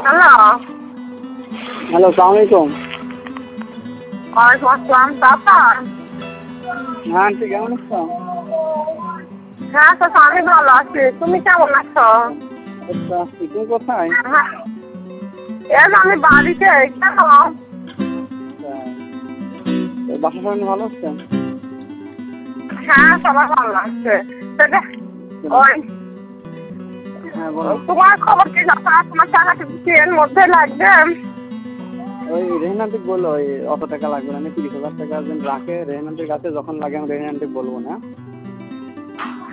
Hello. Hello, আসসালামু আলাইকুম। ওয়ালাইকুম আসসালাম। তারপর হ্যাঁ আন্টি, কেমন আছো? হ্যাঁ চাচা, আমি ভালো আছি। তুমি কেমন আছো? আচ্ছা, তুমি কোথায়? হ্যাঁ, এই যে আমি বাড়িতে। কেন? বাসার সবাই ভালো আছে? হ্যাঁ, সবাই ভালো আছে। ওই হ্যাঁ বলো। তোমার খবর কি চাচা? তোমার টাকাটা কি এর মধ্যে লাগবে? ওই রেহান আন্টি বললো ওই অত টাকা লাগবে না, 30,000 টাকা যেন রাখে রেহান আন্টির কাছে, যখন লাগে আমি রেহান আন্টি বলবো না।